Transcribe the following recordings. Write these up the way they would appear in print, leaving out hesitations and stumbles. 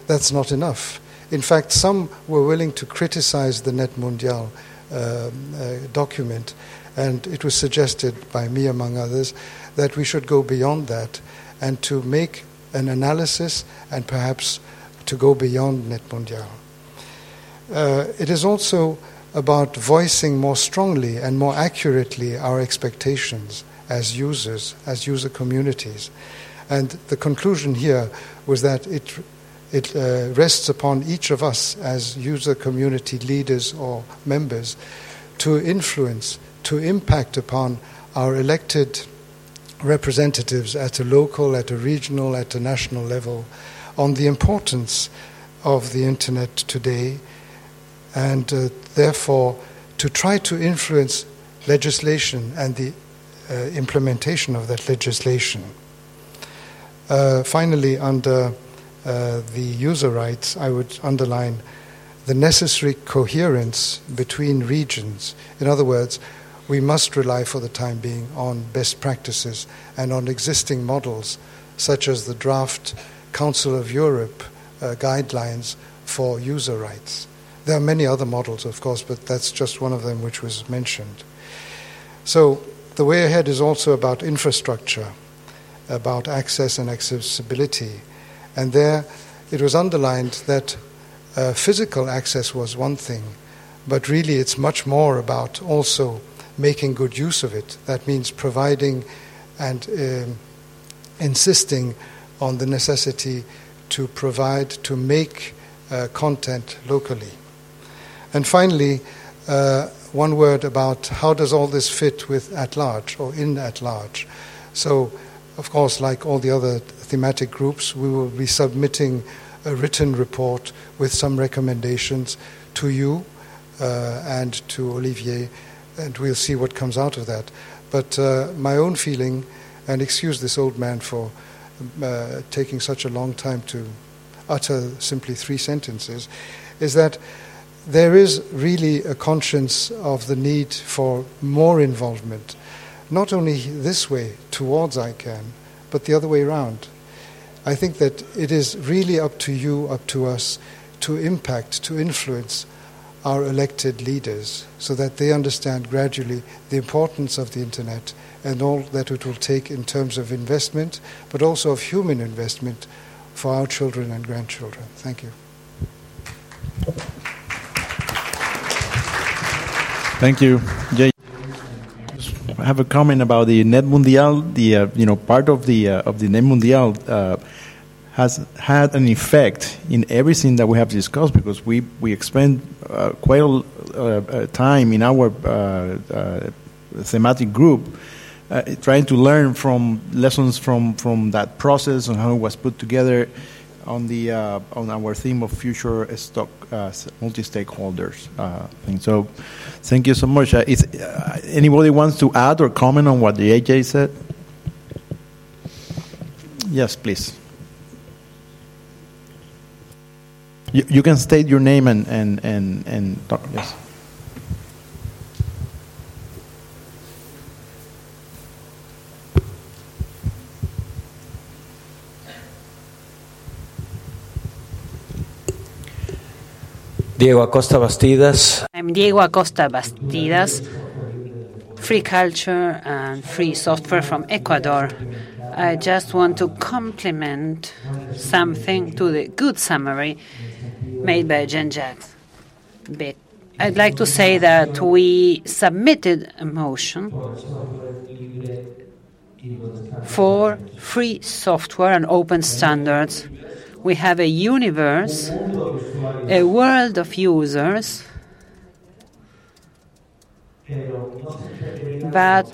that's not enough. In fact, some were willing to criticize the Net Mundial document, and it was suggested by me, among others, that we should go beyond that and to make an analysis and perhaps to go beyond Net Mundial. It is also about voicing more strongly and more accurately our expectations as users, as user communities. And the conclusion here was that it rests upon each of us as user community leaders or members to influence, to impact upon our elected representatives at a local, at a regional, at a national level on the importance of the Internet today, and therefore to try to influence legislation and the implementation of that legislation. Finally, under the user rights, I would underline the necessary coherence between regions. In other words, we must rely for the time being on best practices and on existing models, such as the draft Council of Europe guidelines for user rights. There are many other models, of course, but that's just one of them which was mentioned. So the way ahead is also about infrastructure, about access and accessibility. And there it was underlined that physical access was one thing, but really it's much more about also making good use of it. That means providing and insisting on the necessity to provide, to make content locally. And finally, one word about how does all this fit with at large or in at large. So, of course, like all the other thematic groups, we will be submitting a written report with some recommendations to you and to Olivier, and we'll see what comes out of that. But my own feeling, and excuse this old man for taking such a long time to utter simply 3 sentences, is that there is really a conscience of the need for more involvement, not only this way towards ICANN, but the other way around. I think that it is really up to you, up to us, to impact, to influence our elected leaders so that they understand gradually the importance of the Internet and all that it will take in terms of investment, but also of human investment for our children and grandchildren. Thank you. Thank you, Jay. I have a comment about the Net Mundial. The part of the Net Mundial has had an effect in everything that we have discussed, because we expend quite a time in our thematic group trying to learn from lessons from that process and how it was put together on our theme of future stock multi-stakeholders thing. So, thank you so much. Anybody wants to add or comment on what the AJ said? Yes, please. You can state your name and talk. Yes. Diego Acosta Bastidas. I'm Diego Acosta Bastidas, Free Culture and Free Software from Ecuador. I just want to compliment something to the good summary made by Jean-Jacques Beck. I'd like to say that we submitted a motion for free software and open standards. We have a universe, a world of users, but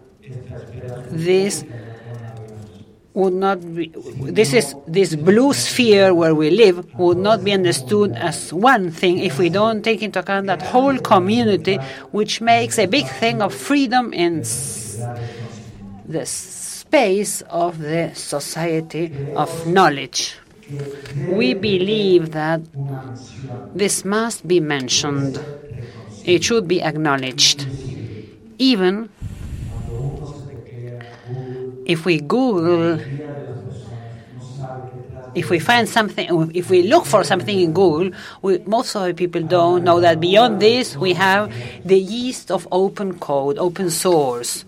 this would not be, this blue sphere where we live would not be understood as one thing if we don't take into account that whole community, which makes a big thing of freedom in the space of the society of knowledge. We believe that this must be mentioned. It should be acknowledged. Even if we Google if we find something, if we look for something in Google, most of the people don't know that beyond this we have the yeast of open code, open source.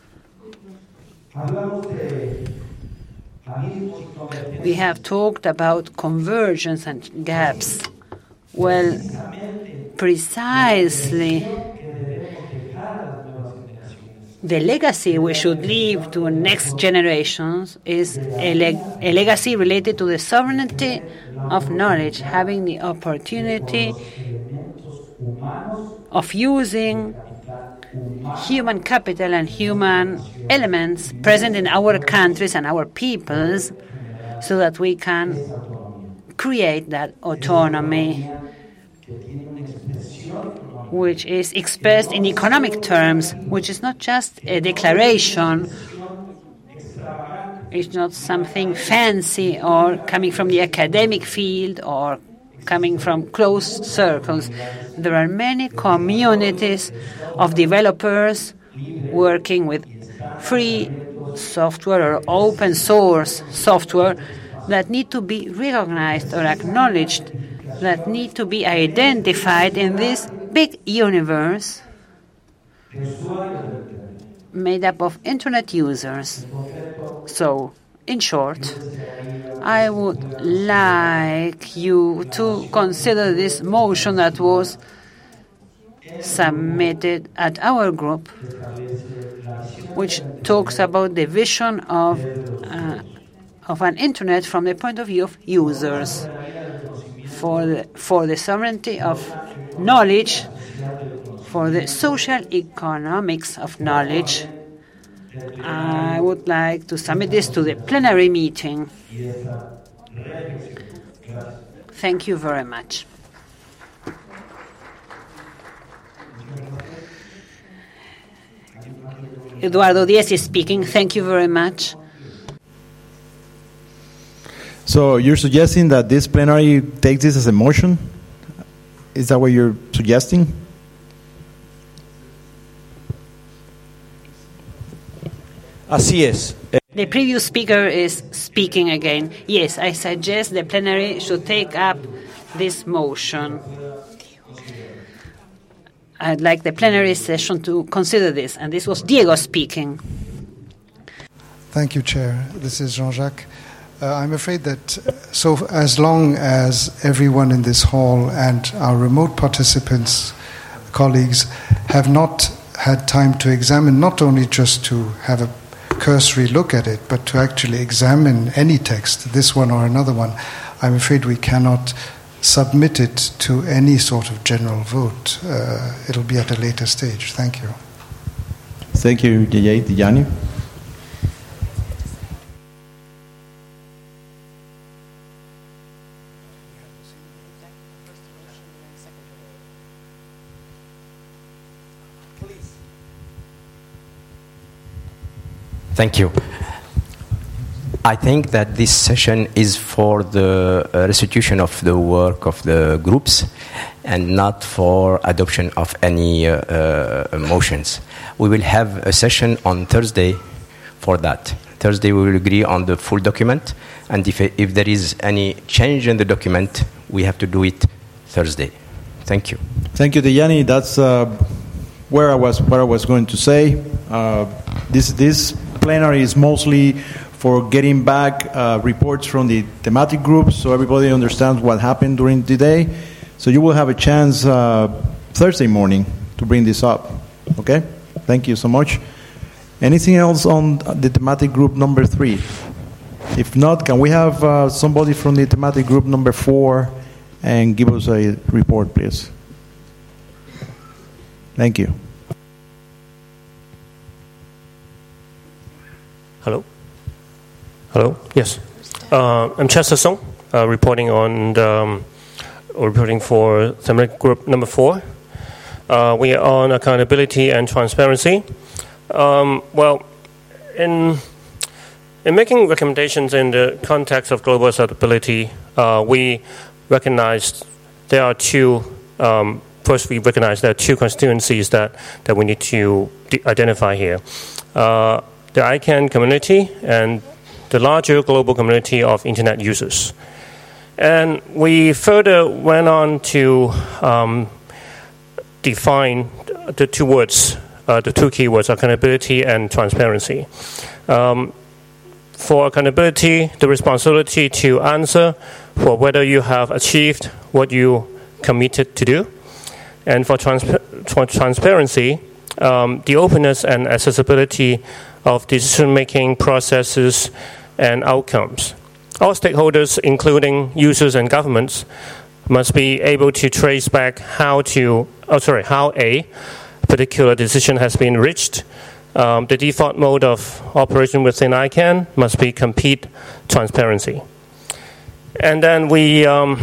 We have talked about convergence and gaps. Well, precisely the legacy we should leave to next generations is a legacy related to the sovereignty of knowledge, having the opportunity of using human capital and human elements present in our countries and our peoples so that we can create that autonomy, which is expressed in economic terms, which is not just a declaration, it's not something fancy or coming from the academic field or coming from closed circles. There are many communities of developers working with free software or open source software that need to be recognized or acknowledged, that need to be identified in this big universe made up of internet users. So, in short, I would like you to consider this motion that was submitted at our group, which talks about the vision of an internet from the point of view of users, for the sovereignty of knowledge, for the social economics of knowledge. I would like to submit this to the plenary meeting. Thank you very much. Eduardo Diez is speaking. Thank you very much. So you're suggesting that this plenary takes this as a motion? Is that what you're suggesting? Así es. The previous speaker is speaking again. Yes, I suggest the plenary should take up this motion. I'd like the plenary session to consider this. And this was Diego speaking. Thank you, Chair. This is Jean-Jacques. I'm afraid that as long as everyone in this hall and our remote participants, colleagues, have not had time to examine, not only just to have a cursory look at it, but to actually examine any text, this one or another one, I'm afraid we cannot submit it to any sort of general vote. It'll be at a later stage. Thank you. Thank you, Dejani. Thank you. I think that this session is for the restitution of the work of the groups and not for adoption of any motions. We will have a session on Thursday for that. Thursday we will agree on the full document, and if there is any change in the document, we have to do it Thursday. Thank you. Thank you, Dejani. That's where I was going to say. This plenary is mostly for getting back reports from the thematic groups so everybody understands what happened during the day. So you will have a chance Thursday morning to bring this up. Okay? Thank you so much. Anything else on the thematic group number 3? If not, can we have somebody from the thematic group number 4 and give us a report, please? Thank you. Hello? Hello? Yes. I'm Chester Song, reporting for thematic group number 4. We are on accountability and transparency. Well, in making recommendations in the context of global accountability, we recognized there are two. First, we recognize there are two constituencies that we need to identify here. The ICANN community and the larger global community of Internet users. And we further went on to define the two words, the two keywords, accountability and transparency. For accountability, the responsibility to answer for whether you have achieved what you committed to do. And for transparency, the openness and accessibility of decision-making processes and outcomes. All stakeholders, including users and governments, must be able to trace back how a particular decision has been reached. The default mode of operation within ICANN must be complete transparency. And then we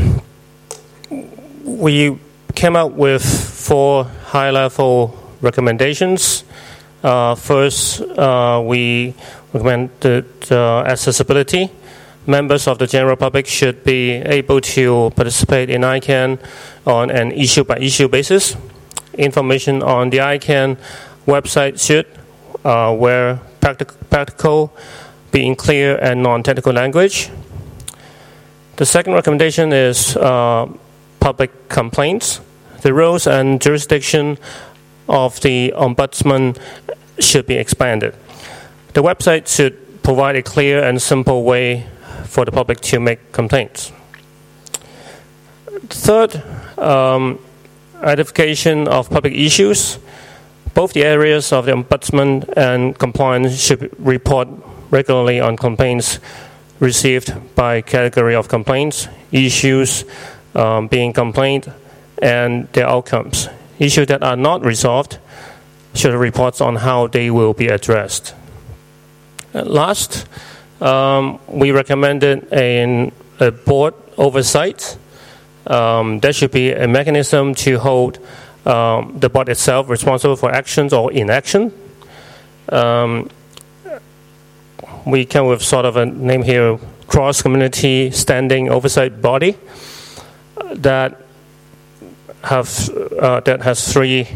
came up with 4 high-level recommendations. First, we recommended accessibility. Members of the general public should be able to participate in ICANN on an issue-by-issue basis. Information on the ICANN website should, where practical, be in clear and non-technical language. The second recommendation is public complaints. The roles and jurisdiction of the Ombudsman should be expanded. The website should provide a clear and simple way for the public to make complaints. Third, identification of public issues. Both the areas of the Ombudsman and compliance should report regularly on complaints received by category of complaints, issues being complained, and their outcomes. Issues that are not resolved should have reports on how they will be addressed. Last, we recommended a board oversight. There should be a mechanism to hold the board itself responsible for actions or inaction. We came with sort of a name here, cross-community standing oversight body that has 3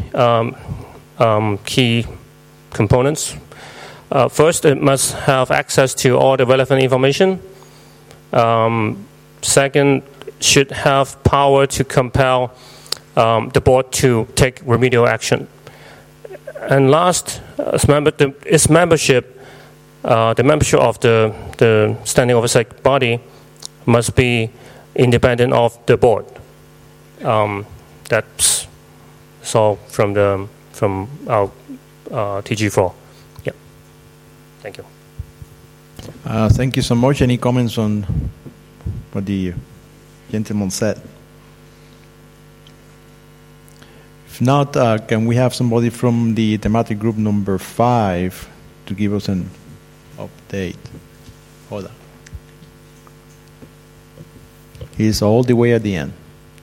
key components. First, it must have access to all the relevant information. Second, should have power to compel the board to take remedial action. And last, the membership of the standing oversight body must be independent of the board. That's all from our TG4. Yeah. Thank you. Thank you so much. Any comments on what the gentleman said? If not, can we have somebody from the thematic group number 5 to give us an update? Hold on. He's all the way at the end.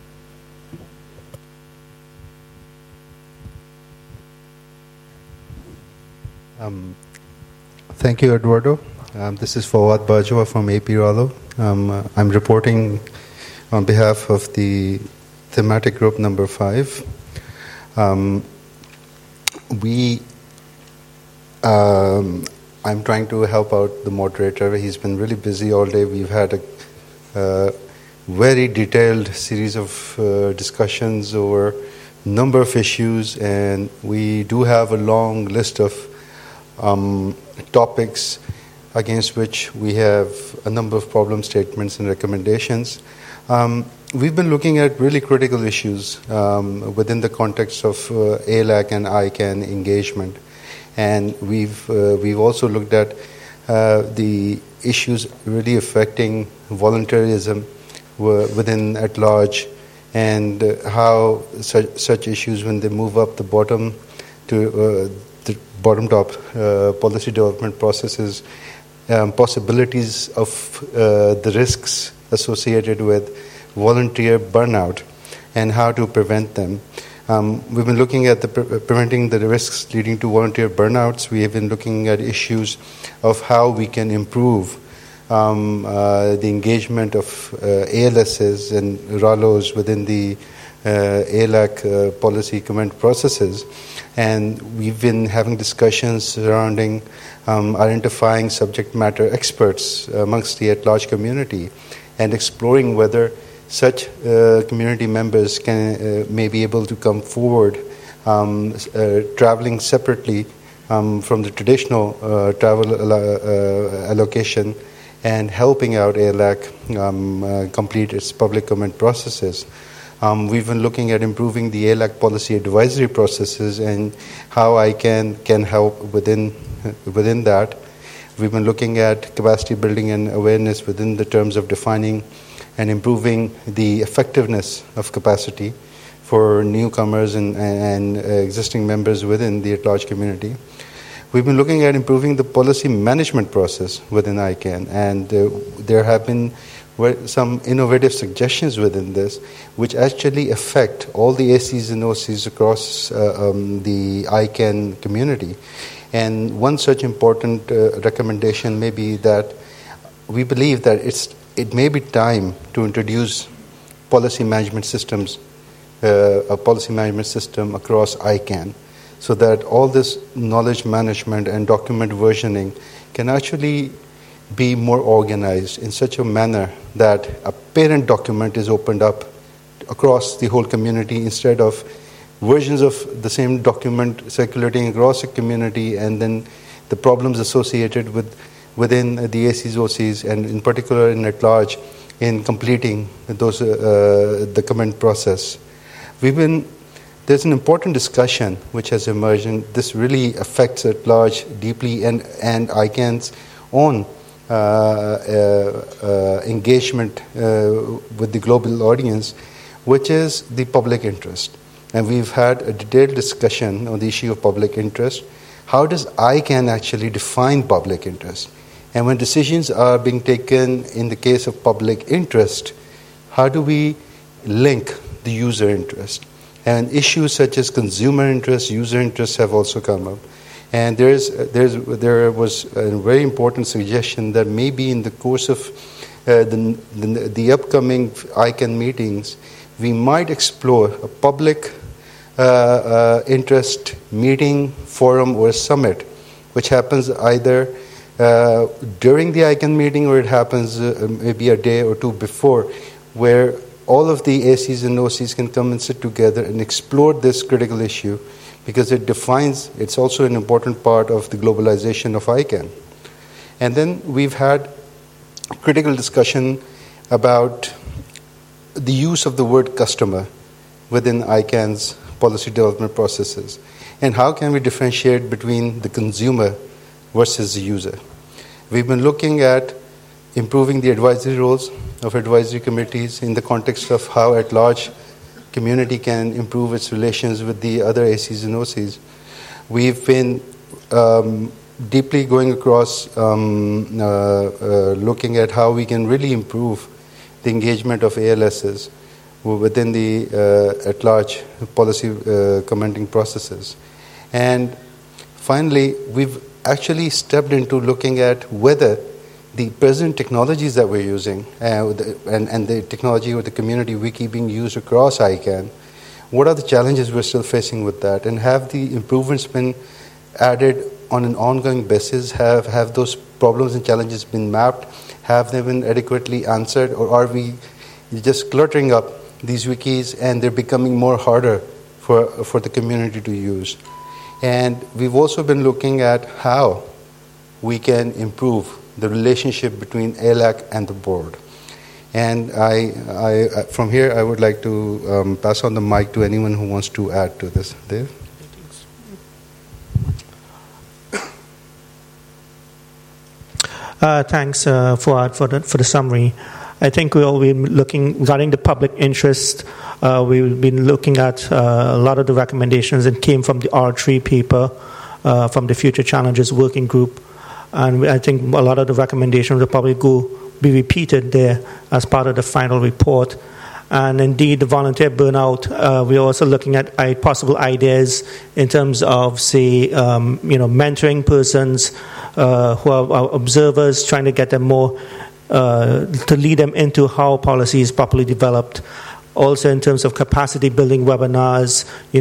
Thank you, Eduardo. This is Fawad Bajwa from AP Rallo. I'm reporting on behalf of the thematic group number 5. I'm trying to help out the moderator. He's been really busy all day. We've had a very detailed series of discussions over a number of issues, and we do have a long list of topics against which we have a number of problem statements and recommendations. We've been looking at really critical issues within the context of ALAC and ICANN engagement. And we've also looked at the issues really affecting voluntarism within at large, and how such issues, when they move up the bottom to the bottom-top policy development processes, possibilities of the risks associated with volunteer burnout and how to prevent them. We've been looking at preventing the risks leading to volunteer burnouts. We have been looking at issues of how we can improve the engagement of ALSs and RALOs within the ALAC policy comment processes. And we've been having discussions surrounding identifying subject matter experts amongst the at-large community and exploring whether such community members may be able to come forward traveling separately from the traditional travel allocation and helping out ALAC complete its public comment processes. We've been looking at improving the ALAC policy advisory processes and how ICANN can help within that. We've been looking at capacity building and awareness within the terms of defining and improving the effectiveness of capacity for newcomers and existing members within the at-large community. We've been looking at improving the policy management process within ICANN, and there have been some innovative suggestions within this which actually affect all the ACs and OCs across the ICANN community. And one such important recommendation may be that we believe that it may be time to introduce policy management systems, a policy management system across ICANN, so that all this knowledge management and document versioning can actually be more organized in such a manner that a parent document is opened up across the whole community instead of versions of the same document circulating across a community and then the problems associated within the ACs, OCs, and in particular in at large in completing those the comment process. There's an important discussion which has emerged, and this really affects at large deeply and ICANN's own engagement with the global audience, which is the public interest. And we've had a detailed discussion on the issue of public interest. How does ICANN actually define public interest? And when decisions are being taken in the case of public interest, how do we link the user interest? And issues such as consumer interest, user interest have also come up. And there was a very important suggestion that maybe in the course of the upcoming ICANN meetings, we might explore a public interest meeting, forum, or summit, which happens either during the ICANN meeting or it happens maybe a day or two before, where all of the ACs and OCs can come and sit together and explore this critical issue, because it's also an important part of the globalization of ICANN. And then we've had critical discussion about the use of the word customer within ICANN's policy development processes, and how can we differentiate between the consumer versus the user. We've been looking at improving the advisory roles of advisory committees in the context of how at large community can improve its relations with the other ACs and OCs. We've been deeply going across looking at how we can really improve the engagement of ALSs within the at-large policy commenting processes. And finally, we've actually stepped into looking at whether the present technologies that we're using and the technology or the community wiki being used across ICANN, what are the challenges we're still facing with that? And have the improvements been added on an ongoing basis? Have those problems and challenges been mapped? Have they been adequately answered? Or are we just cluttering up these wikis and they're becoming more harder for the community to use? And we've also been looking at how we can improve the relationship between ALAC and the board. And from here, I would like to pass on the mic to anyone who wants to add to this. Dave? Thanks, Fuad, for the summary. I think we'll be looking, regarding the public interest, we've been looking at a lot of the recommendations that came from the R3 paper, from the Future Challenges Working Group. And I think a lot of the recommendations will probably be repeated there as part of the final report. And indeed, the volunteer burnout, we're also looking at possible ideas in terms of, say, mentoring persons who are observers, trying to get them more, to lead them into how policy is properly developed, Also, in terms of capacity building webinars, it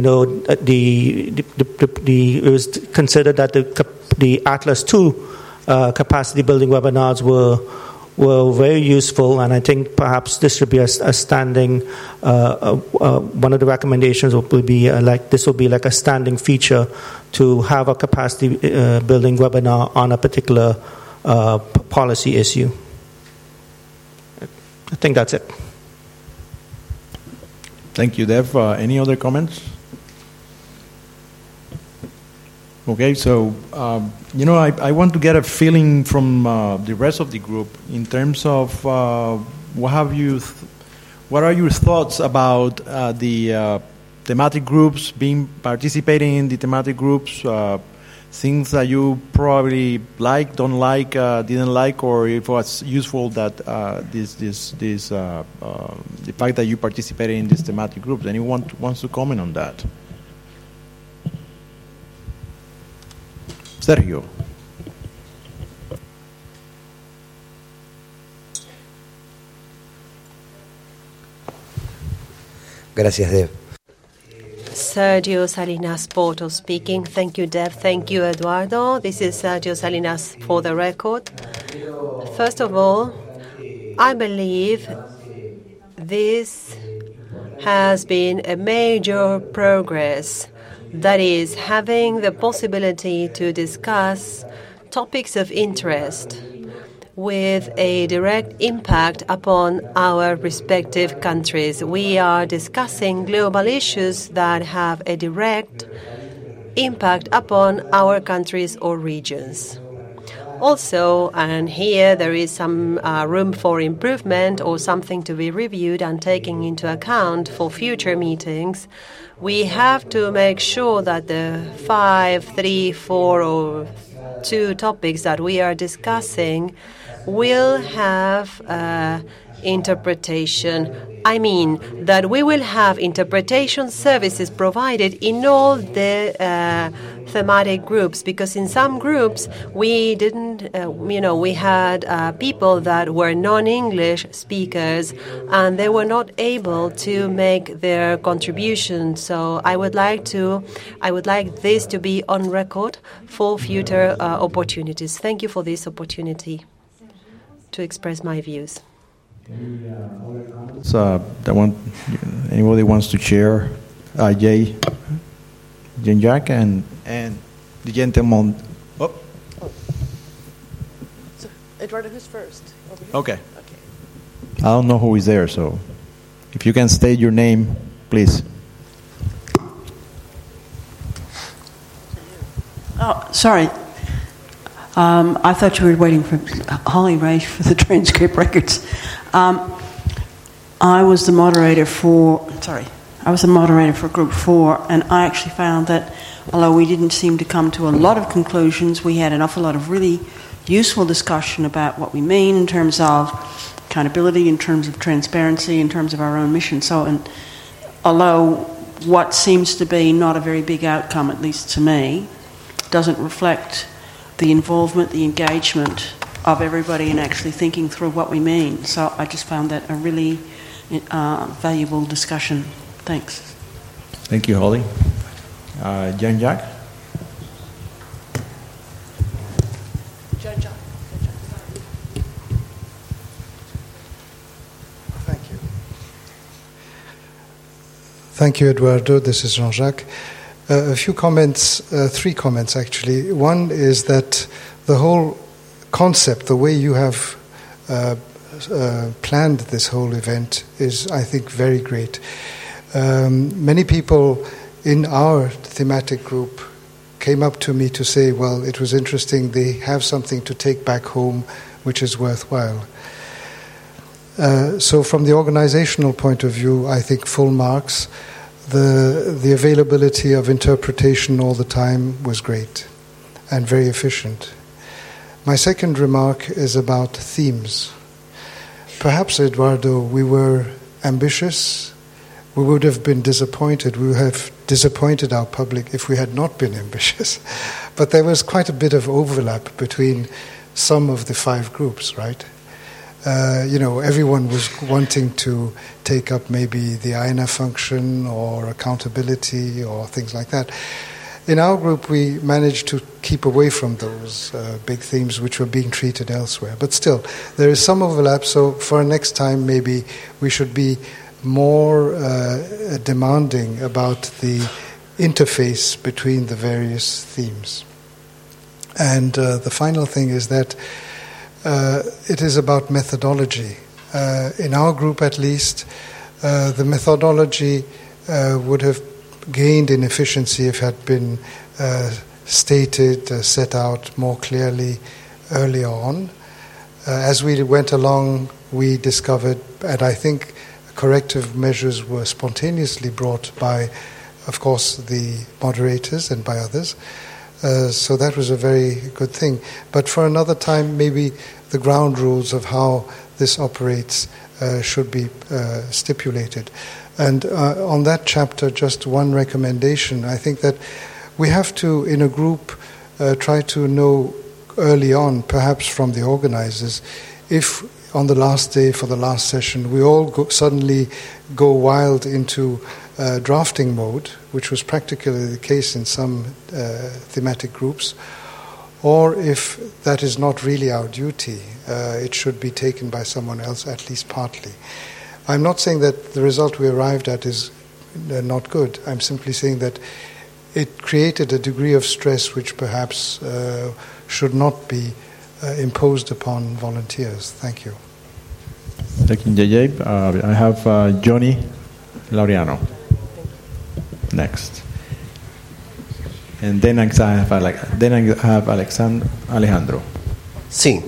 was considered that the Atlas II capacity building webinars were very useful, and I think perhaps this should be a standing. One of the recommendations will be this will be like a standing feature to have a capacity building webinar on a particular policy issue. I think that's it. Thank you, Dev. Any other comments? Okay, so I want to get a feeling from the rest of the group in terms of what are your thoughts about the thematic groups, participating in the thematic groups, things that you probably don't like, didn't like, or if it was useful that the fact that you participated in these thematic groups. Anyone wants to comment on that? Sergio. Gracias, Dev. Sergio Salinas Porto speaking. Thank you, Dev. Thank you, Eduardo. This is Sergio Salinas for the record. First of all, I believe this has been a major progress. That is, having the possibility to discuss topics of interest with a direct impact upon our respective countries. We are discussing global issues that have a direct impact upon our countries or regions. Also, and here there is some room for improvement or something to be reviewed and taken into account for future meetings, we have to make sure that the 5, 3, 4, or 2 topics that we are discussing will have interpretation. I mean that we will have interpretation services provided in all the thematic groups, because in some groups we didn't, we had people that were non-English speakers and they were not able to make their contribution. So I would like this to be on record for future opportunities. Thank you for this opportunity to express my views. So, anybody wants to share? Jean-Jacques and the gentleman. Oh. So, Eduardo, who's first? Okay. I don't know who is there, so if you can state your name, please. Oh, sorry. I thought you were waiting for Holly Ray for the transcript records. I was the moderator for Group 4, and I actually found that although we didn't seem to come to a lot of conclusions, we had an awful lot of really useful discussion about what we mean in terms of accountability, in terms of transparency, in terms of our own mission. So, and although what seems to be not a very big outcome, at least to me, doesn't reflect the involvement, the engagement of everybody in actually thinking through what we mean. So I just found that a really valuable discussion. Thanks. Thank you, Holly. Jean-Jacques? Thank you. Thank you, Eduardo. This is Jean-Jacques. A few comments, 3 comments actually. One is that the whole concept, the way you have planned this whole event is, I think, very great. Many people in our thematic group came up to me to say, well, it was interesting, they have something to take back home which is worthwhile. So from the organizational point of view, I think full marks. The availability of interpretation all the time was great and very efficient. My second remark is about themes. Perhaps, Eduardo, we were ambitious. We would have been disappointed. We would have disappointed our public if we had not been ambitious. But there was quite a bit of overlap between some of the 5 groups, right? everyone was wanting to take up maybe the AENA function or accountability or things like that. In our group, we managed to keep away from those big themes which were being treated elsewhere. But still, there is some overlap, so for next time, maybe we should be more demanding about the interface between the various themes. And the final thing is that it is about methodology. In our group, at least, the methodology would have gained in efficiency if it had been stated, set out more clearly earlier on. As we went along, we discovered, and I think corrective measures were spontaneously brought by, of course, the moderators and by others. So that was a very good thing. But for another time, maybe the ground rules of how this operates should be stipulated. And on that chapter, just one recommendation. I think that we have to, in a group, try to know early on, perhaps from the organizers, if on the last day for the last session we all suddenly go wild into drafting mode, which was practically the case in some thematic groups, or if that is not really our duty, it should be taken by someone else, at least partly. I'm not saying that the result we arrived at is not good. I'm simply saying that it created a degree of stress which perhaps should not be imposed upon volunteers. Thank you. Thank you, JJ. I have Johnny Laureano next. And then I have Alejandro. Sí,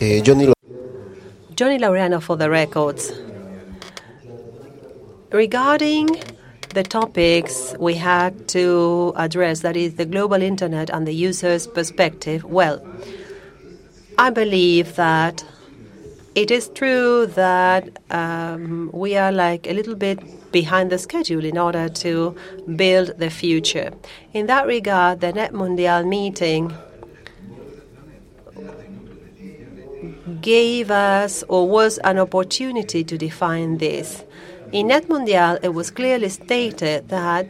Johnny Laureano for the records. Regarding the topics we had to address, that is the global internet and the user's perspective, well, I believe that it is true that we are like a little bit behind the schedule in order to build the future. In that regard, the NetMundial meeting gave us, or was an opportunity to define this. In NetMundial, it was clearly stated that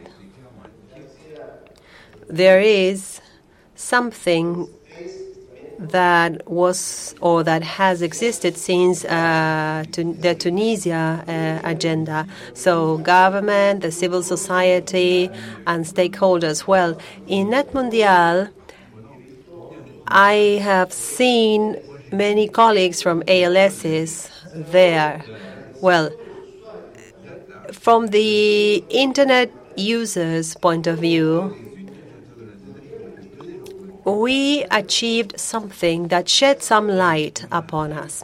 there is something that was or that has existed since the Tunisia agenda. So government, the civil society, and stakeholders. Well, in NetMundial, I have seen many colleagues from ALSs there. Well, from the internet users' point of view, we achieved something that shed some light upon us.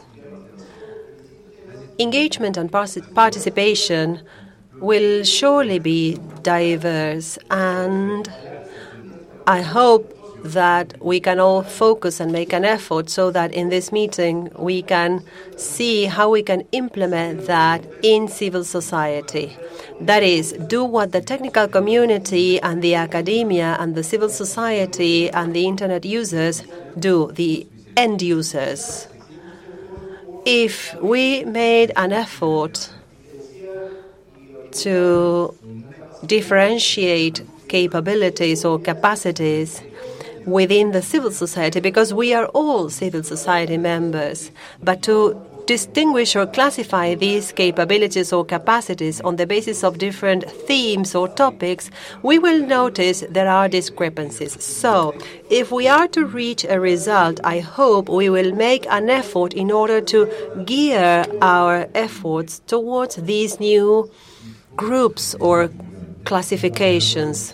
Engagement and participation will surely be diverse, and I hope that we can all focus and make an effort so that in this meeting we can see how we can implement that in civil society. That is, do what the technical community and the academia and the civil society and the internet users do, the end users. If we made an effort to differentiate capabilities or capacities within the civil society, because we are all civil society members, but to distinguish or classify these capabilities or capacities on the basis of different themes or topics, we will notice there are discrepancies. So, if we are to reach a result, I hope we will make an effort in order to gear our efforts towards these new groups or classifications.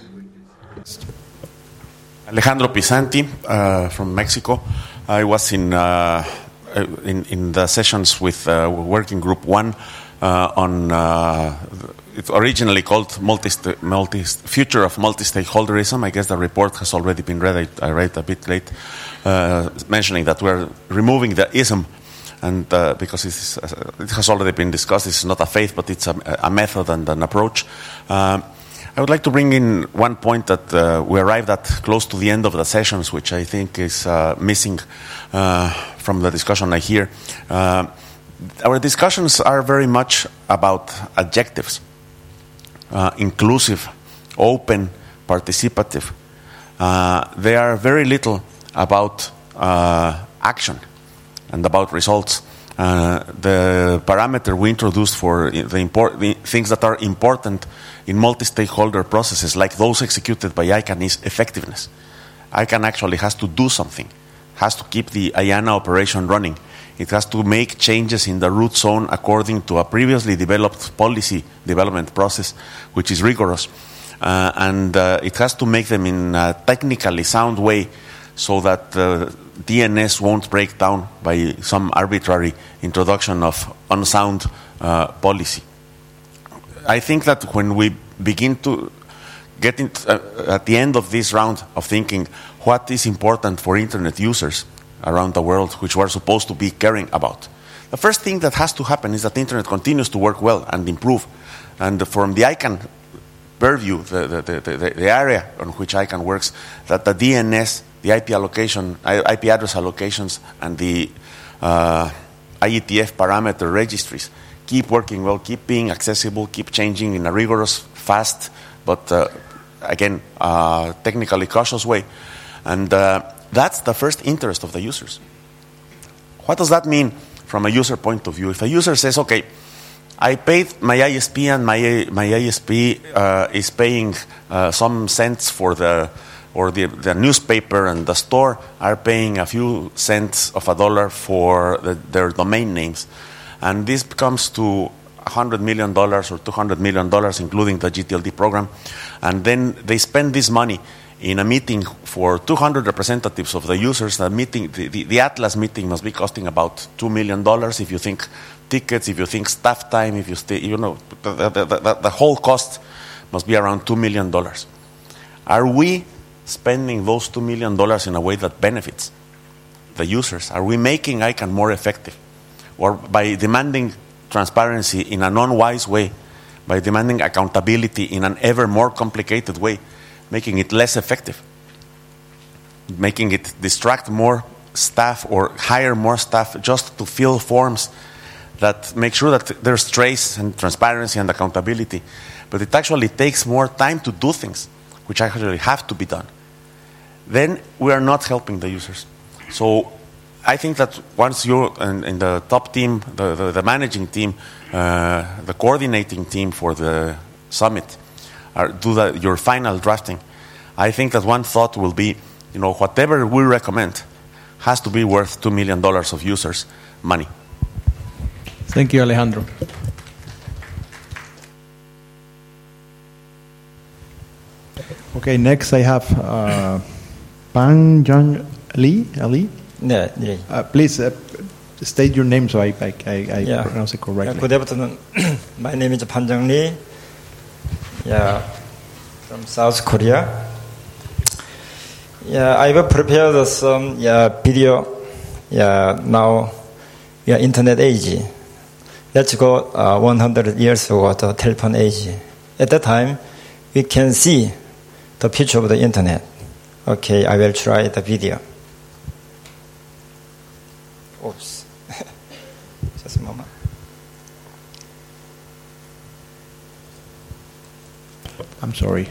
Alejandro Pisanti from Mexico. I was in the sessions with Working Group 1 on it originally called Future of Multi-Stakeholderism. I guess the report has already been read. I read a bit late, mentioning that we're removing the ism, and because it has already been discussed. It's not a faith, but it's a method and an approach. I would like to bring in one point that we arrived at close to the end of the sessions, which I think is missing from the discussion I hear. our discussions are very much about adjectives. Inclusive, open, participative. They are very little about action and about results. The parameter we introduced for the things that are important in multi-stakeholder processes, like those executed by ICANN, is effectiveness. ICANN actually has to do something, has to keep the IANA operation running. It has to make changes in the root zone according to a previously developed policy development process, which is rigorous. And it has to make them in a technically sound way so that DNS won't break down by some arbitrary introduction of unsound policy. I think that when we begin to get at the end of this round of thinking what is important for Internet users around the world, which we're supposed to be caring about, the first thing that has to happen is that the Internet continues to work well and improve. And from the ICANN purview, the area on which ICANN works, that the DNS, the IP address allocations, and the IETF parameter registries keep working well, keep being accessible, keep changing in a rigorous, fast, but again, technically cautious way. And that's the first interest of the users. What does that mean from a user point of view? If a user says, okay, I paid my ISP and my ISP is paying some cents for the newspaper, and the store are paying a few cents of a dollar for their domain names. And this comes to $100 million or $200 million, including the GTLD program. And then they spend this money in a meeting for 200 representatives of the users. The meeting, the Atlas meeting, must be costing about $2 million if you think tickets, if you think staff time, if you the whole cost must be around $2 million. Are we spending those $2 million in a way that benefits the users? Are we making ICANN more effective? Or by demanding transparency in a non-wise way, by demanding accountability in an ever more complicated way, making it less effective, making it distract more staff or hire more staff just to fill forms that make sure that there's trace and transparency and accountability, but it actually takes more time to do things which actually have to be done, then we are not helping the users. So I think that once you're in the top team, the managing team, the coordinating team for the summit, do your final drafting, I think that one thought will be, whatever we recommend has to be worth $2 million of users' money. Thank you, Alejandro. Okay, next I have Pan Jung Lee. Ali? Yeah. Please state your name so I pronounce it correctly. Good afternoon. My name is Pan Jung Lee. From South Korea. I've prepared some video. Now we are internet age. Let's go 100 years ago, the telephone age. At that time, we can see the picture of the internet. Okay, I will try the video. Oops. Just a moment. I'm sorry.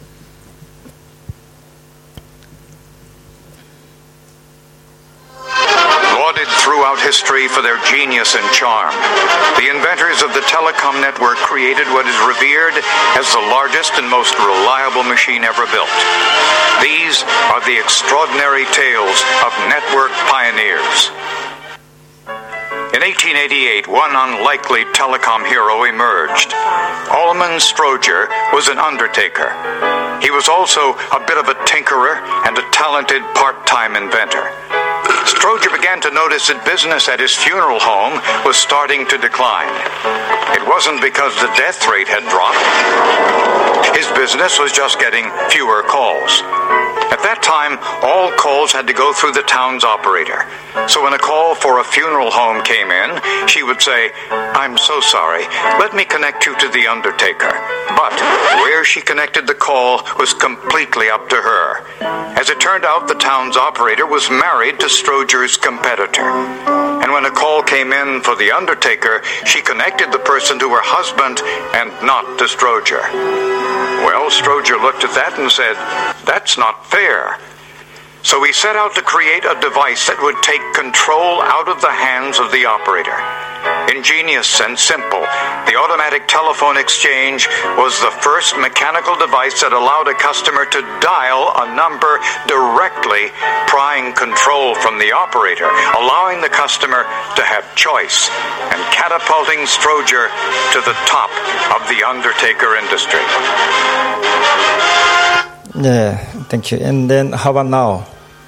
Throughout history for their genius and charm, the inventors of the telecom network created what is revered as the largest and most reliable machine ever built. These are the extraordinary tales of network pioneers. In 1888, one unlikely telecom hero emerged. Allman Stroger was an undertaker. He was also a bit of a tinkerer and a talented part-time inventor. Stroger began to notice that business at his funeral home was starting to decline. It wasn't because the death rate had dropped. His business was just getting fewer calls. At At that time, all calls had to go through the town's operator. So when a call for a funeral home came in, she would say, "I'm so sorry, let me connect you to the undertaker." But where she connected the call was completely up to her. As it turned out, the town's operator was married to Stroger's competitor. And when a call came in for the undertaker, she connected the person to her husband and not to Stroger. Well, Stroger looked at that and said, "That's not fair." So he set out to create a device that would take control out of the hands of the operator. Ingenious and simple, the automatic telephone exchange was the first mechanical device that allowed a customer to dial a number directly, prying control from the operator, allowing the customer to have choice, and catapulting Stroger to the top of the undertaker industry. Yeah, thank you. And then how about now?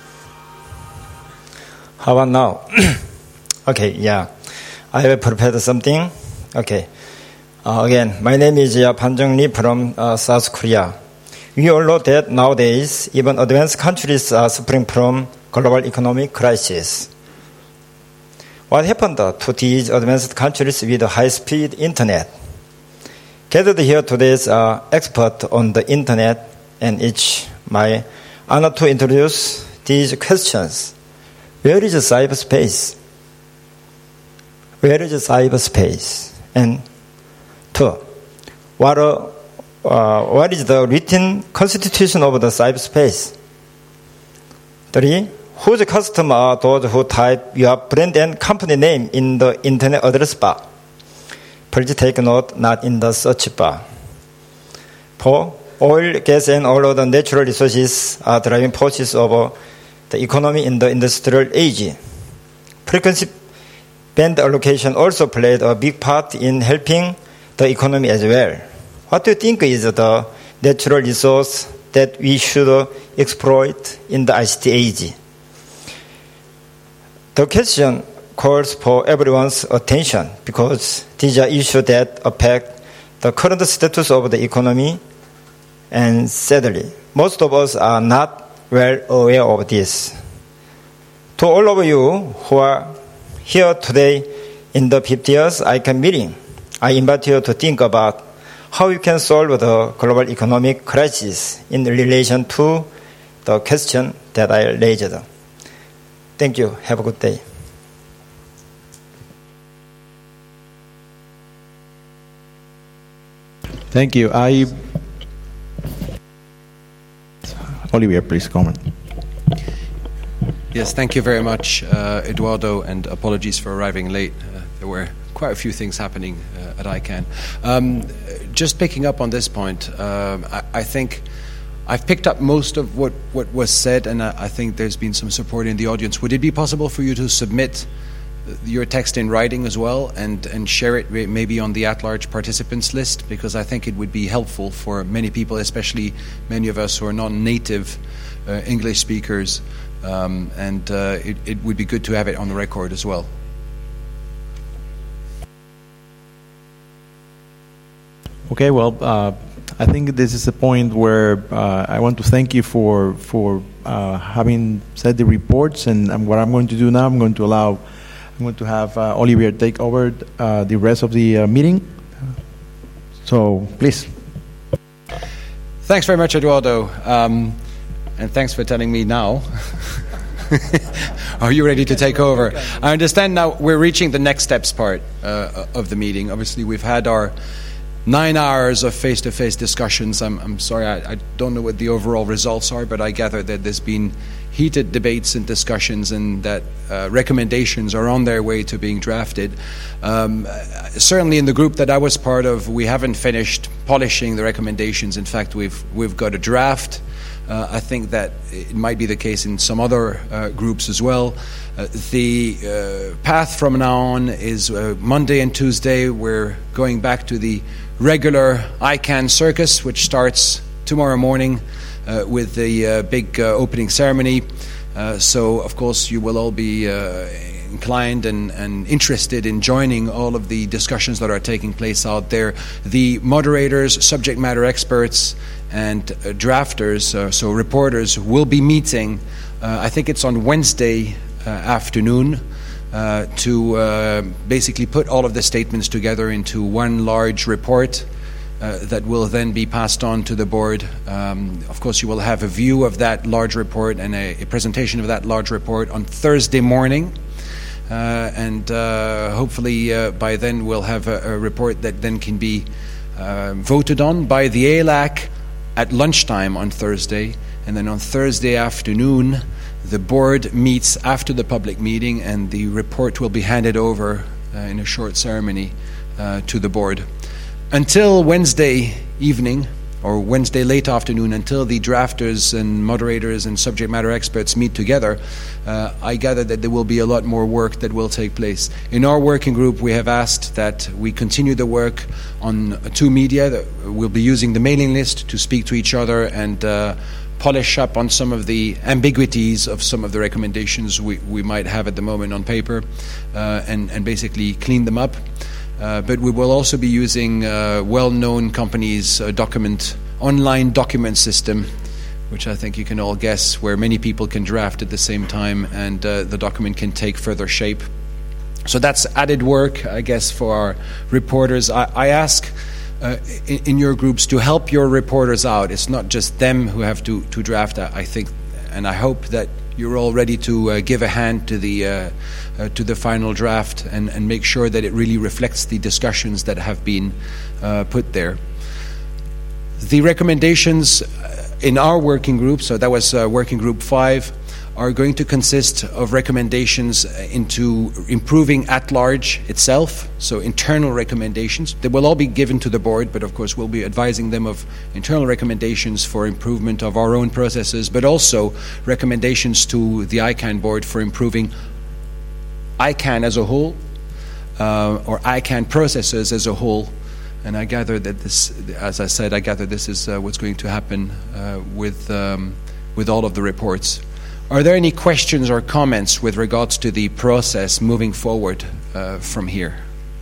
Okay, yeah. I have prepared something. Okay. Again, my name is Pan Jung-lee from South Korea. We all know that nowadays, even advanced countries are suffering from global economic crisis. What happened to these advanced countries with high-speed internet? Gathered here today is expert on the internet, and it's my honor to introduce these questions. Where is cyberspace? Where is cyberspace? And two, what is the written constitution of the cyberspace? Three, whose customer are those who type your brand and company name in the internet address bar? Please take note, not in the search bar. Four, oil, gas, and all other natural resources are driving forces of the economy in the industrial age. Frequency band allocation also played a big part in helping the economy as well. What do you think is the natural resource that we should exploit in the ICT age? The question calls for everyone's attention because these are issues that affect the current status of the economy, and sadly, most of us are not well aware of this. To all of you who are here today in the 50th ICANN meeting, I invite you to think about how you can solve the global economic crisis in relation to the question that I raised. Thank you. Have a good day. Thank you. Olivier, please comment. Yes, thank you very much, Eduardo, and apologies for arriving late. There were quite a few things happening at ICANN. Just picking up on this point, I think I've picked up most of what was said, and I think there's been some support in the audience. Would it be possible for you to submit your text in writing as well and share it maybe on the at-large participants list? Because I think it would be helpful for many people, especially many of us who are non-native English speakers, and it would be good to have it on the record as well. Okay, well, I think this is a point where I want to thank you for having said the reports, and what I'm going to do now, I'm going to have Olivier take over the rest of the meeting. So, please. Thanks very much, Eduardo, and thanks for telling me now. Are you ready to take over? I understand now we're reaching the next steps part of the meeting. Obviously, we've had our 9 hours of face-to-face discussions. I'm sorry, I don't know what the overall results are, but I gather that there's been heated debates and discussions, and that recommendations are on their way to being drafted. Certainly in the group that I was part of, we haven't finished polishing the recommendations. In fact, we've got a draft. I think that it might be the case in some other groups as well. The path from now on is Monday and Tuesday. We're going back to the regular ICANN circus, which starts tomorrow morning with the big opening ceremony. So, of course, you will all be inclined and interested in joining all of the discussions that are taking place out there. The moderators, subject matter experts, and drafters, so reporters, will be meeting, I think it's on Wednesday afternoon, to basically put all of the statements together into one large report that will then be passed on to the board. Of course, you will have a view of that large report and a presentation of that large report on Thursday morning. And hopefully by then we'll have a report that then can be voted on by the ALAC at lunchtime on Thursday. And then on Thursday afternoon, the board meets after the public meeting, and the report will be handed over in a short ceremony to the board. Until Wednesday evening, or Wednesday late afternoon, until the drafters and moderators and subject matter experts meet together, I gather that there will be a lot more work that will take place. In our working group, we have asked that we continue the work on two media. That we'll be using the mailing list to speak to each other and polish up on some of the ambiguities of some of the recommendations we might have at the moment on paper, and basically clean them up. But we will also be using well-known companies' online document system, which I think you can all guess, where many people can draft at the same time, and the document can take further shape. So that's added work, I guess, for our reporters. I ask in your groups to help your reporters out. It's not just them who have to draft, I think, and I hope that you're all ready to give a hand to the final draft and make sure that it really reflects the discussions that have been put there. The recommendations in our working group, so that was working group 5, are going to consist of recommendations into improving at-large itself, so internal recommendations. They will all be given to the board, but of course we'll be advising them of internal recommendations for improvement of our own processes, but also recommendations to the ICANN board for improving ICANN as a whole, or ICANN processes as a whole. And I gather that this, as I said, I gather this is what's going to happen with all of the reports. Are there any questions or comments with regards to the process moving forward from here?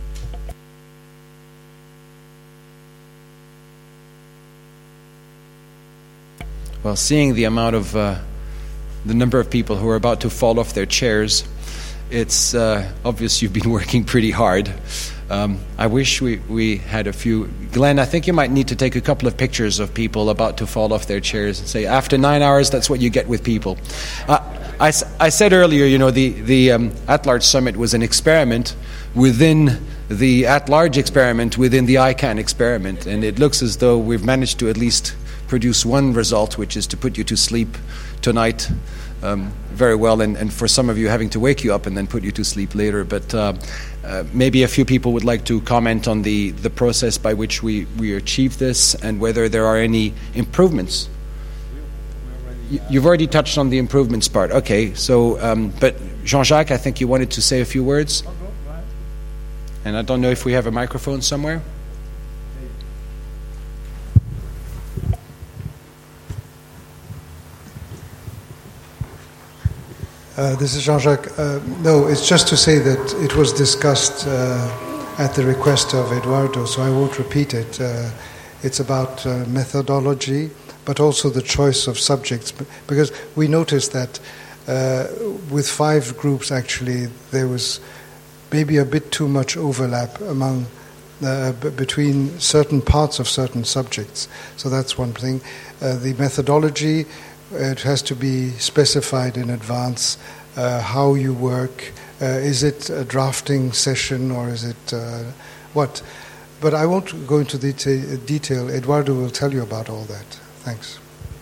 Well, seeing the amount of the number of people who are about to fall off their chairs, it's obvious you've been working pretty hard. I wish we had a few. Glenn, I think you might need to take a couple of pictures of people about to fall off their chairs and say, after 9 hours, that's what you get with people. I said earlier, the At-Large Summit was an experiment within the At-Large experiment within the ICANN experiment, and it looks as though we've managed to at least produce one result, which is to put you to sleep tonight very well, and for some of you having to wake you up and then put you to sleep later. But maybe a few people would like to comment on the process by which we achieved this and whether there are any improvements. You've already touched on the improvements part. Okay, so, but Jean-Jacques, I think you wanted to say a few words. And I don't know if we have a microphone somewhere. This is Jean-Jacques. No, it's just to say that it was discussed at the request of Eduardo, so I won't repeat it. It's about methodology, but also the choice of subjects, because we noticed that with 5 groups, actually, there was maybe a bit too much overlap among between certain parts of certain subjects. So that's one thing. The methodology, it has to be specified in advance how you work. Is it a drafting session or is it what? But I won't go into detail. Eduardo will tell you about all that. Thanks.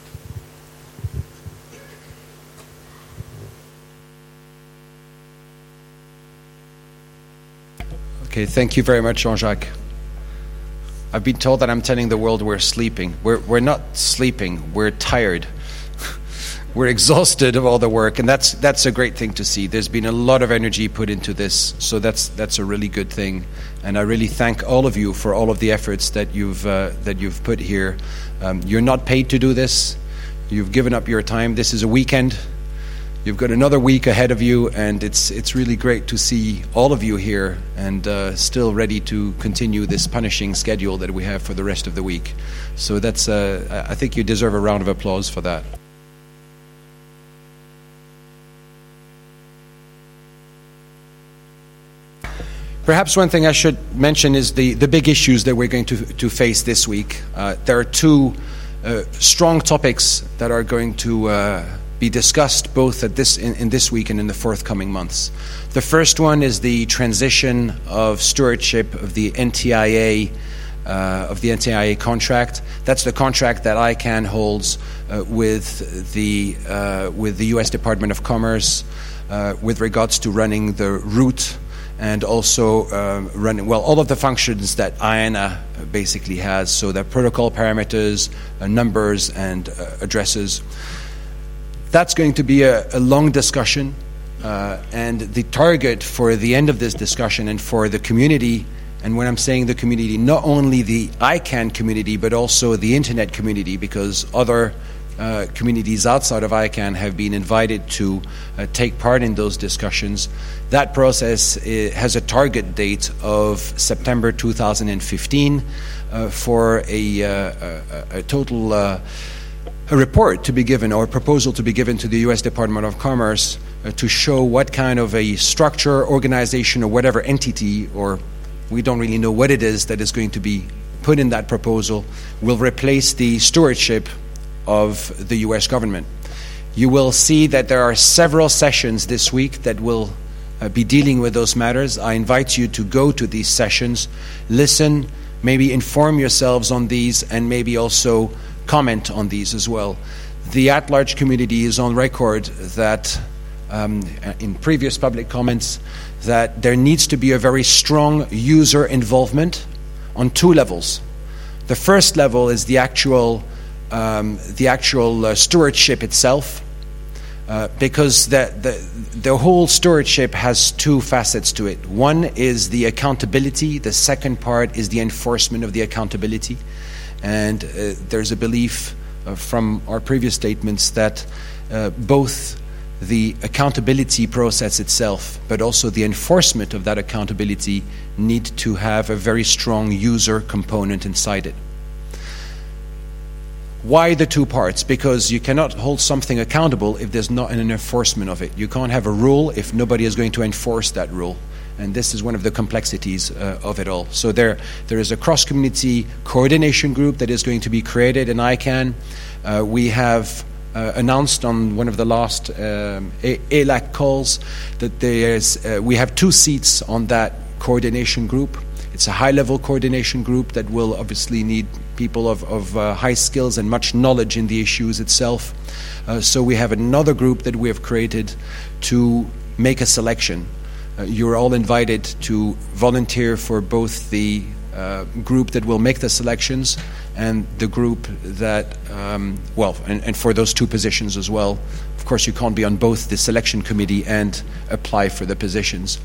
Okay, thank you very much, Jean-Jacques. I've been told that I'm telling the world we're sleeping. We're not sleeping. We're tired. We're exhausted of all the work, and that's a great thing to see. There's been a lot of energy put into this, so that's a really good thing. And I really thank all of you for all of the efforts that you've put here. You're not paid to do this. You've given up your time. This is a weekend. You've got another week ahead of you, and it's really great to see all of you here and still ready to continue this punishing schedule that we have for the rest of the week. So that's I think you deserve a round of applause for that. Perhaps one thing I should mention is the big issues that we're going to face this week. There are two strong topics that are going to be discussed both in this week and in the forthcoming months. The first one is the transition of stewardship of the NTIA contract. That's the contract that ICANN holds with the U.S. Department of Commerce with regards to running the route and also running all of the functions that IANA basically has. So the protocol parameters, numbers, and addresses. That's going to be a long discussion, and the target for the end of this discussion and for the community, and when I'm saying the community, not only the ICANN community, but also the Internet community, because other communities outside of ICANN have been invited to take part in those discussions. That process has a target date of September 2015 for a total a report to be given, or a proposal to be given to the U.S. Department of Commerce to show what kind of a structure, organization, or whatever entity, or we don't really know what it is that is going to be put in that proposal, will replace the stewardship of the U.S. government. You will see that there are several sessions this week that will be dealing with those matters. I invite you to go to these sessions, listen, maybe inform yourselves on these, and maybe also comment on these as well. The at-large community is on record that, in previous public comments, that there needs to be a very strong user involvement on two levels. The first level is the actual stewardship itself, because the whole stewardship has two facets to it. One is the accountability. The second part is the enforcement of the accountability. And there's a belief from our previous statements that both the accountability process itself, but also the enforcement of that accountability, need to have a very strong user component inside it. Why the two parts? Because you cannot hold something accountable if there's not an enforcement of it. You can't have a rule if nobody is going to enforce that rule. And this is one of the complexities of it all. So there is a cross-community coordination group that is going to be created in ICANN. We have announced on one of the last ALAC calls that we have 2 seats on that coordination group. It's a high-level coordination group that will obviously need people of high skills and much knowledge in the issues itself. So we have another group that we have created to make a selection. You're all invited to volunteer for both the group that will make the selections and the group that, and for those 2 positions as well. Of course, you can't be on both the selection committee and apply for the positions.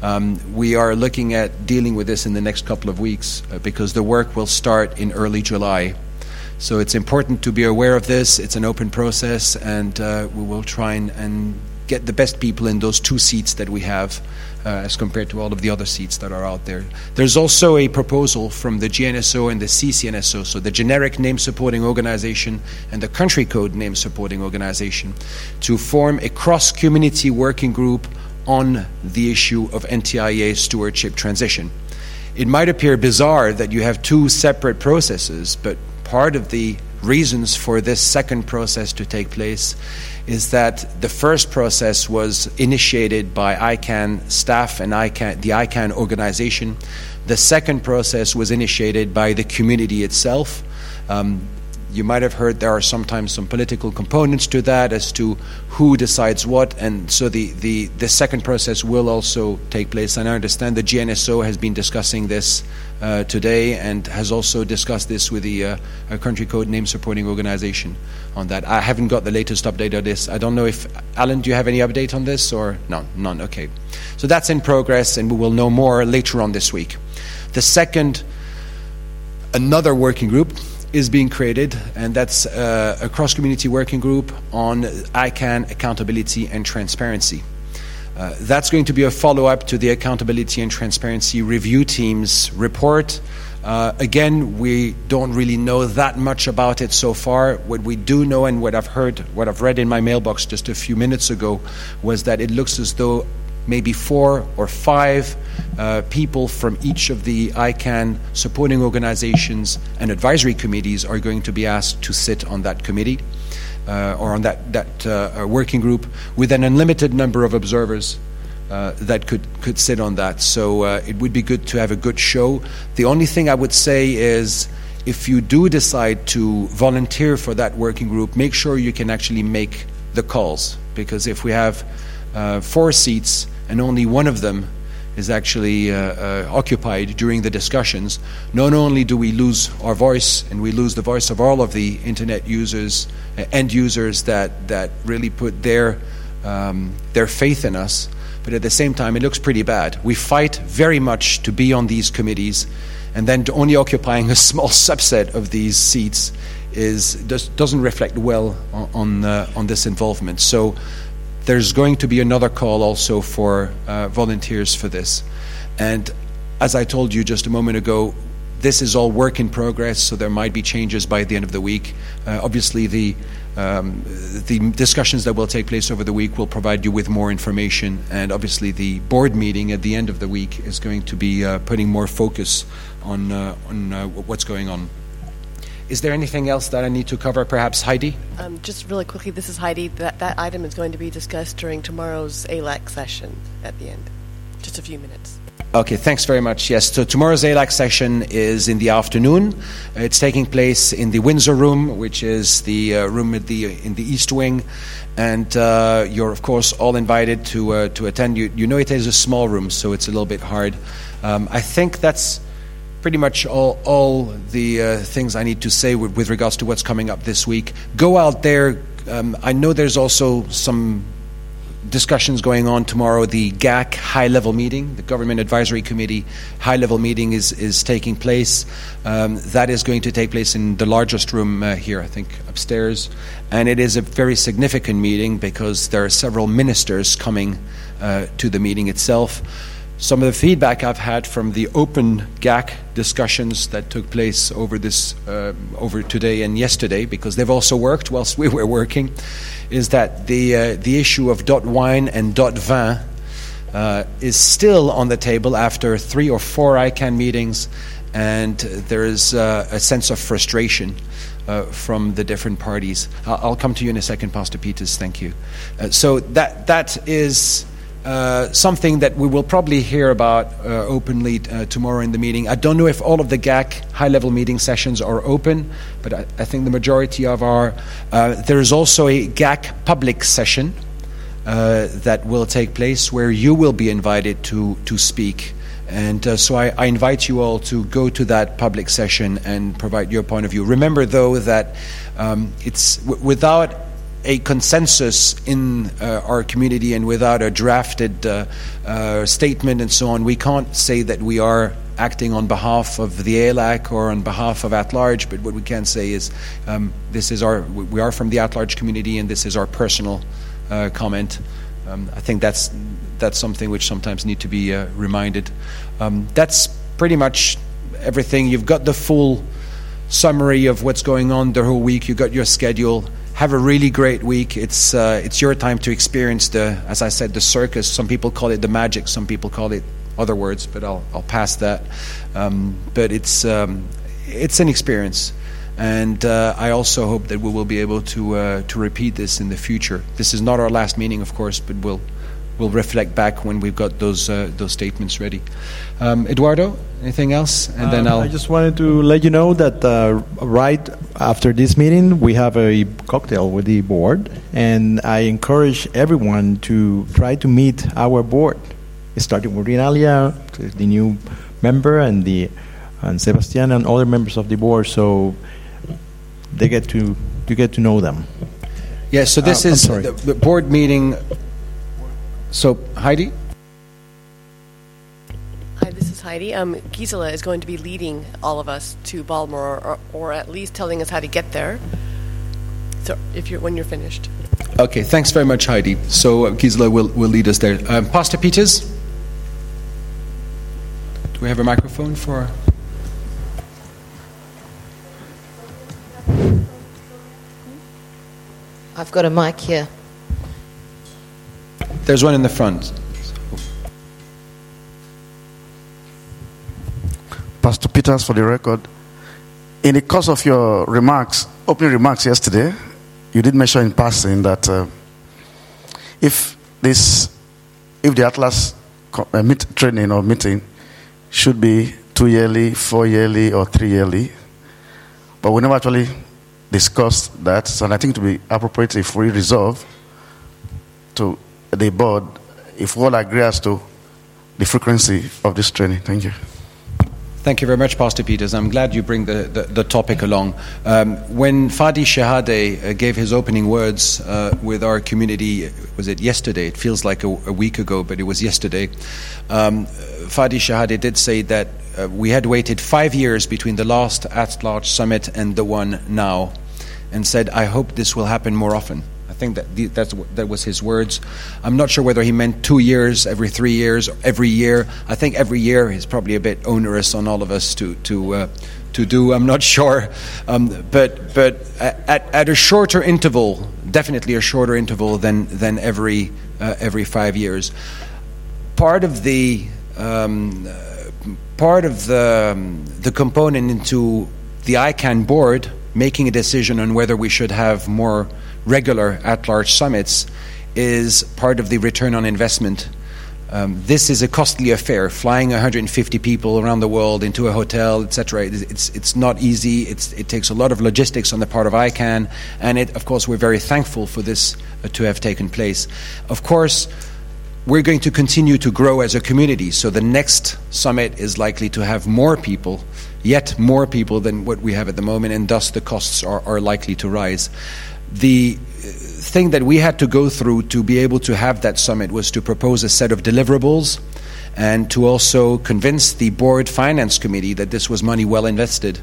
We are looking at dealing with this in the next couple of weeks because the work will start in early July. So it's important to be aware of this. It's an open process, and we will try and get the best people in those 2 seats that we have as compared to all of the other seats that are out there. There's also a proposal from the GNSO and the CCNSO, so the Generic Name Supporting Organization and the Country Code Name Supporting Organization, to form a cross-community working group on the issue of NTIA stewardship transition. It might appear bizarre that you have 2 separate processes, but part of the reasons for this second process to take place is that the first process was initiated by ICANN staff and the ICANN organization. The second process was initiated by the community itself. You might have heard there are sometimes some political components to that as to who decides what, and so the second process will also take place. And I understand the GNSO has been discussing this today and has also discussed this with the Country Code Name Supporting Organization on that. I haven't got the latest update on this. I don't know if, Alan, do you have any update on this or no? None, okay. So that's in progress, and we will know more later on this week. The second, another working group, is being created, and that's a cross-community working group on ICANN accountability and transparency. That's going to be a follow-up to the Accountability and Transparency Review Team's report. Again, we don't really know that much about it so far. What we do know, and what I've read in my mailbox just a few minutes ago, was that it looks as though maybe 4 or 5 people from each of the ICANN supporting organizations and advisory committees are going to be asked to sit on that committee or on that working group, with an unlimited number of observers that could sit on that. So it would be good to have a good show. The only thing I would say is, if you do decide to volunteer for that working group, make sure you can actually make the calls, because if we have 4 seats and only one of them is actually occupied during the discussions, not only do we lose our voice, and we lose the voice of all of the internet users, end users that really put their faith in us, but at the same time it looks pretty bad. We fight very much to be on these committees, and then only occupying a small subset of these seats doesn't reflect well on this involvement. So there's going to be another call also for volunteers for this. And as I told you just a moment ago, this is all work in progress, so there might be changes by the end of the week. Obviously, the discussions that will take place over the week will provide you with more information, and obviously the board meeting at the end of the week is going to be putting more focus on what's going on. Is there anything else that I need to cover? Perhaps Heidi? Just really quickly, this is Heidi. That item is going to be discussed during tomorrow's ALAC session at the end. Just a few minutes. Okay, thanks very much. Yes, so tomorrow's ALAC session is in the afternoon. It's taking place in the Windsor Room, which is the room in the East Wing. And you're, of course, all invited to attend. You know it is a small room, so it's a little bit hard. I think that's pretty much all the things I need to say with regards to what's coming up this week. Go out there. I know there's also some discussions going on tomorrow. The GAC high-level meeting, the Government Advisory Committee high-level meeting is taking place. That is going to take place in the largest room here, I think, upstairs. And it is a very significant meeting because there are several ministers coming to the meeting itself. Some of the feedback I've had from the open GAC discussions that took place over today and yesterday, because they've also worked whilst we were working, is that the issue of .wine and .vin is still on the table after 3 or 4 ICANN meetings, and there is a sense of frustration from the different parties. I'll come to you in a second, Pastor Peters. Thank you. So that is something that we will probably hear about openly tomorrow in the meeting. I don't know if all of the GAC high-level meeting sessions are open, but I think the majority of our... there is also a GAC public session that will take place where you will be invited to speak. And so I invite you all to go to that public session and provide your point of view. Remember, though, that it's without a consensus in our community and without a drafted statement and so on, we can't say that we are acting on behalf of the ALAC or on behalf of at-large, but what we can say is we are from the at-large community, and this is our personal comment. I think that's something which sometimes need to be reminded. That's pretty much everything. You've got the full summary of what's going on the whole week. You've got your schedule. Have a really great week. It's your time to experience as I said, the circus. Some people call it the magic. Some people call it other words, but I'll pass that. But it's an experience, and I also hope that we will be able to repeat this in the future. This is not our last meeting, of course, but we'll reflect back when we've got those statements ready. Eduardo, anything else? And then I just wanted to let you know that right after this meeting, we have a cocktail with the board, and I encourage everyone to try to meet our board, starting with Rinalia, the new member, and Sebastian and other members of the board, so you get to know them. Yeah. So this is the board meeting. So Heidi. Hi, this is Heidi. Gisela is going to be leading all of us to Baltimore, or at least telling us how to get there. So, when you're finished. Okay, thanks very much, Heidi. So Gisela will lead us there. Pastor Peters, do we have a microphone for? I've got a mic here. There's one in the front. Pastor Peters, for the record, in the course of your opening remarks yesterday, you did mention in passing that if the Atlas training or meeting should be 2 yearly, 4 yearly, or 3 yearly, but we never actually discussed that, so I think it would be appropriate if we resolve to the board if we all agree as to the frequency of this training. Thank you. Thank you very much, Pastor Peters. I'm glad you bring the topic along. When Fadi Shahade gave his opening words with our community, was it yesterday? It feels like a week ago, but it was yesterday. Fadi Shahade did say that we had waited 5 years between the last at-large summit and the one now, and said, I hope this will happen more often. I think that was his words. I'm not sure whether he meant 2 years, every 3 years, or every year. I think every year is probably a bit onerous on all of us to do. I'm not sure, but at a shorter interval, definitely a shorter interval than every 5 years. Part of the component into the ICANN board making a decision on whether we should have more regular at-large summits is part of the return on investment. This is a costly affair. Flying 150 people around the world into a hotel, etc. It's not easy. It takes a lot of logistics on the part of ICANN, and of course, we're very thankful for this to have taken place. Of course, we're going to continue to grow as a community, so the next summit is likely to have more people, yet more people than what we have at the moment, and thus the costs are likely to rise. The thing that we had to go through to be able to have that summit was to propose a set of deliverables and to also convince the board finance committee that this was money well invested.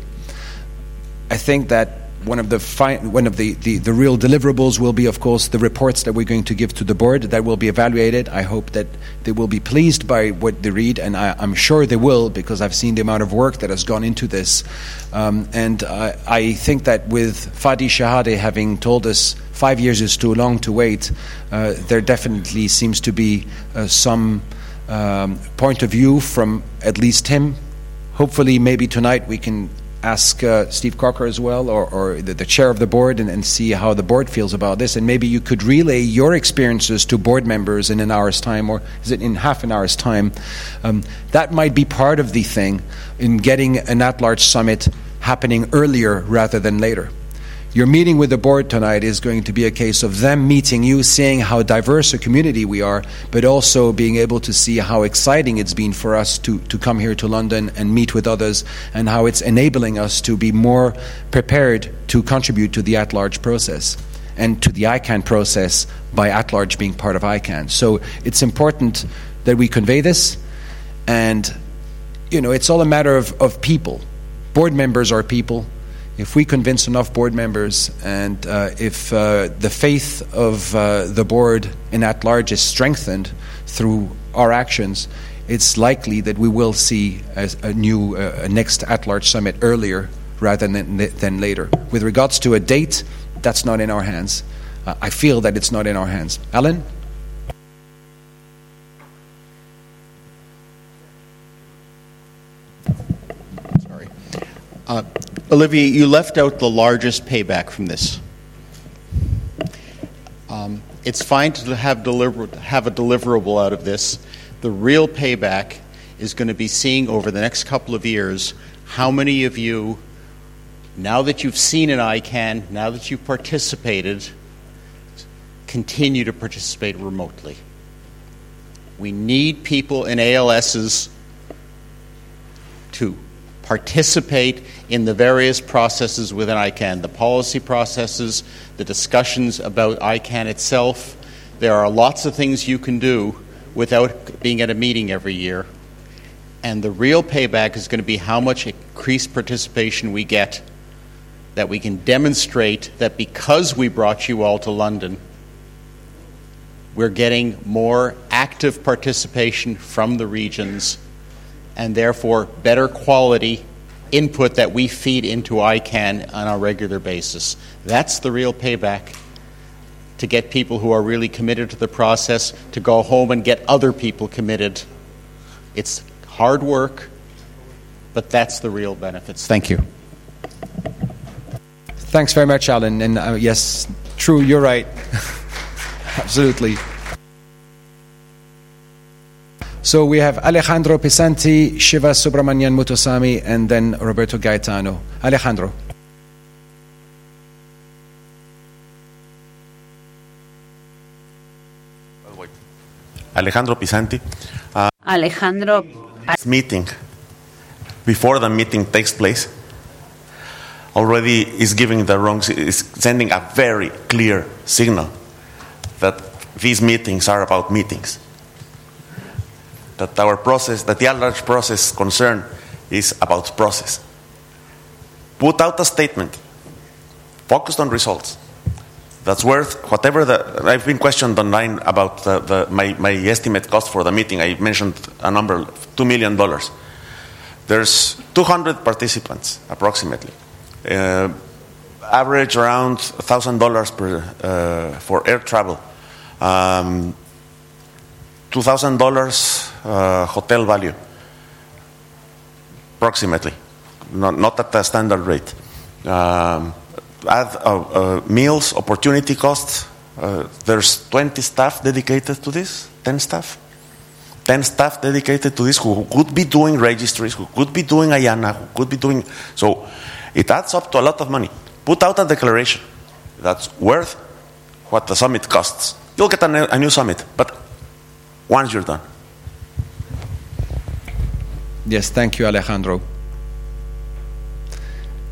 I think that one of the real deliverables will be, of course, the reports that we're going to give to the board that will be evaluated. I hope that they will be pleased by what they read, and I'm sure they will, because I've seen the amount of work that has gone into this. And I think that with Fadi Shahade having told us 5 years is too long to wait, there definitely seems to be some point of view from at least him. Hopefully, maybe tonight we can ask Steve Crocker as well, or the chair of the board, and see how the board feels about this. And maybe you could relay your experiences to board members in an hour's time, or is it in half an hour's time? That might be part of the thing in getting an at-large summit happening earlier rather than later. Your meeting with the board tonight is going to be a case of them meeting you, seeing how diverse a community we are, but also being able to see how exciting it's been for us to come here to London and meet with others, and how it's enabling us to be more prepared to contribute to the at-large process and to the ICANN process by at-large being part of ICANN. So it's important that we convey this, and it's all a matter of people. Board members are people. If we convince enough board members, and if the faith of the board in at-large is strengthened through our actions, it's likely that we will see a next at-large summit earlier rather than later. With regards to a date, that's not in our hands. I feel that it's not in our hands. Alan? Olivier, you left out the largest payback from this. It's fine to have a deliverable out of this. The real payback is going to be seeing over the next couple of years how many of you, now that you've seen an ICANN, now that you've participated, continue to participate remotely. We need people in ALSs to participate in the various processes within ICANN, the policy processes, the discussions about ICANN itself. There are lots of things you can do without being at a meeting every year. And the real payback is going to be how much increased participation we get, that we can demonstrate that because we brought you all to London, we're getting more active participation from the regions and therefore better quality input that we feed into ICANN on a regular basis. That's the real payback, to get people who are really committed to the process to go home and get other people committed. It's hard work, but that's the real benefits. Thank you. Thanks very much, Alan. And yes, true, you're right. Absolutely. So we have Alejandro Pisanti, Shiva Subramanian Muthuswamy, and then Roberto Gaetano. Alejandro. Alejandro Pisanti. Alejandro. Meeting, before the meeting takes place, already is giving is sending a very clear signal that these meetings are about meetings. That our process, that the large process concern is about process. Put out a statement focused on results that's worth whatever I've been questioned online about my estimate cost for the meeting. I mentioned a number, $2 million. There's 200 participants approximately. Average around $1,000 for air travel. $2,000 hotel value, approximately, not at the standard rate. Add meals, opportunity costs. There's 20 staff dedicated to this, 10 staff. 10 staff dedicated to this who could be doing registries, who could be doing IANA, who could be doing... So it adds up to a lot of money. Put out a declaration that's worth what the summit costs. You'll get a new summit, but once you're done. Yes, thank you, Alejandro.